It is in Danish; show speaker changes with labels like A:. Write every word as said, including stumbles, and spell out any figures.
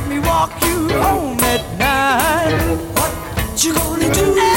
A: let me walk you home at night. What you gonna do?